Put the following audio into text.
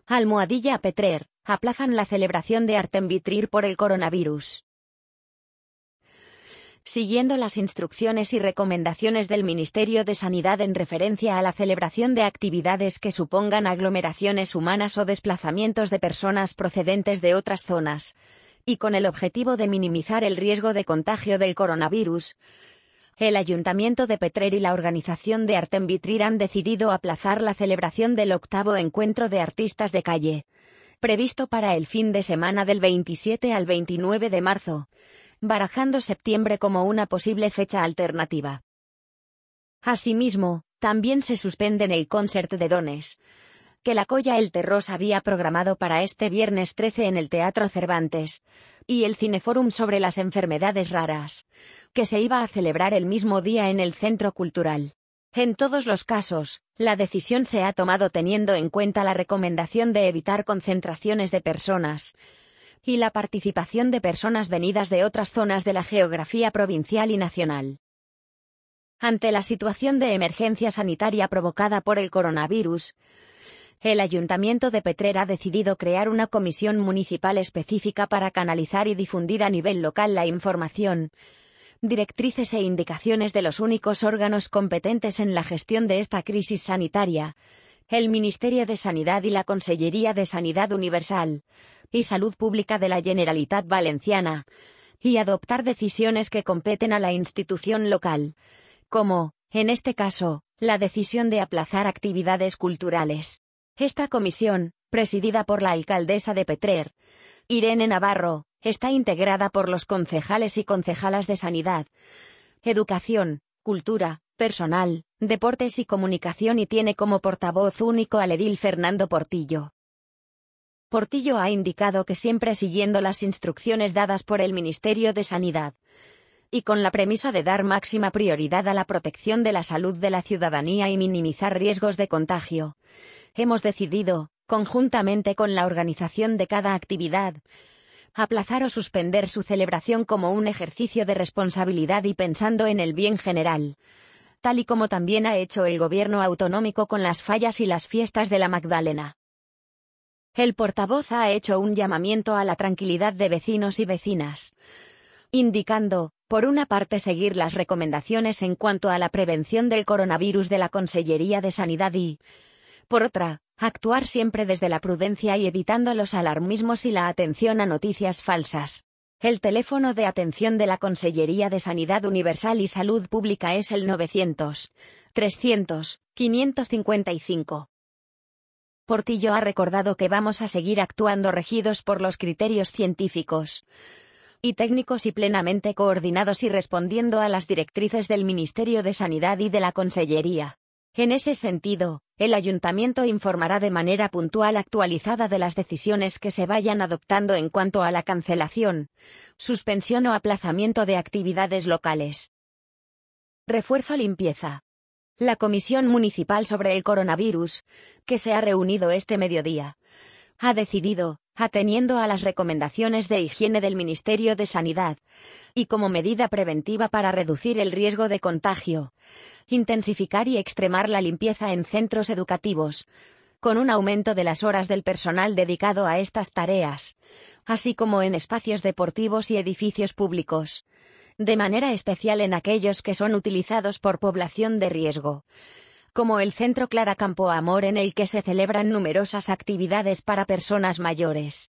Almohadilla Petrer, aplazan la celebración de Artemvitrir por el coronavirus. Siguiendo las instrucciones y recomendaciones del Ministerio de Sanidad en referencia a la celebración de actividades que supongan aglomeraciones humanas o desplazamientos de personas procedentes de otras zonas, y con el objetivo de minimizar el riesgo de contagio del coronavirus, el Ayuntamiento de Petrer y la organización de Artemvitrir han decidido aplazar la celebración del 8º encuentro de artistas de calle, previsto para el fin de semana del 27 al 29 de marzo, barajando septiembre como una posible fecha alternativa. Asimismo, también se suspenden el concert de dones, que la Colla El Terrós había programado para este viernes 13 en el Teatro Cervantes, y el Cineforum sobre las enfermedades raras, que se iba a celebrar el mismo día en el Centro Cultural. En todos los casos, la decisión se ha tomado teniendo en cuenta la recomendación de evitar concentraciones de personas y la participación de personas venidas de otras zonas de la geografía provincial y nacional. Ante la situación de emergencia sanitaria provocada por el coronavirus, el Ayuntamiento de Petrer ha decidido crear una comisión municipal específica para canalizar y difundir a nivel local la información, directrices e indicaciones de los únicos órganos competentes en la gestión de esta crisis sanitaria, el Ministerio de Sanidad y la Conselleria de Sanidad Universal y Salud Pública de la Generalitat Valenciana, y adoptar decisiones que competen a la institución local, como, en este caso, la decisión de aplazar actividades culturales. Esta comisión, presidida por la alcaldesa de Petrer, Irene Navarro, está integrada por los concejales y concejalas de Sanidad, Educación, Cultura, Personal, Deportes y Comunicación y tiene como portavoz único al edil Fernando Portillo. Portillo ha indicado que siempre siguiendo las instrucciones dadas por el Ministerio de Sanidad, y con la premisa de dar máxima prioridad a la protección de la salud de la ciudadanía y minimizar riesgos de contagio, hemos decidido, conjuntamente con la organización de cada actividad, aplazar o suspender su celebración como un ejercicio de responsabilidad y pensando en el bien general, tal y como también ha hecho el Gobierno autonómico con las fallas y las fiestas de la Magdalena. El portavoz ha hecho un llamamiento a la tranquilidad de vecinos y vecinas, indicando, por una parte, seguir las recomendaciones en cuanto a la prevención del coronavirus de la Conselleria de Sanidad y, por otra, actuar siempre desde la prudencia y evitando los alarmismos y la atención a noticias falsas. El teléfono de atención de la Conselleria de Sanidad Universal y Salud Pública es el 900-300-555. Portillo ha recordado que vamos a seguir actuando regidos por los criterios científicos y técnicos y plenamente coordinados y respondiendo a las directrices del Ministerio de Sanidad y de la Consellería. En ese sentido, el Ayuntamiento informará de manera puntual actualizada de las decisiones que se vayan adoptando en cuanto a la cancelación, suspensión o aplazamiento de actividades locales. Refuerzo limpieza. La Comisión Municipal sobre el Coronavirus, que se ha reunido este mediodía, ha decidido, ateniendo a las recomendaciones de higiene del Ministerio de Sanidad, y como medida preventiva para reducir el riesgo de contagio, intensificar y extremar la limpieza en centros educativos, con un aumento de las horas del personal dedicado a estas tareas, así como en espacios deportivos y edificios públicos, de manera especial en aquellos que son utilizados por población de riesgo, como el Centro Clara Campo Amor en el que se celebran numerosas actividades para personas mayores.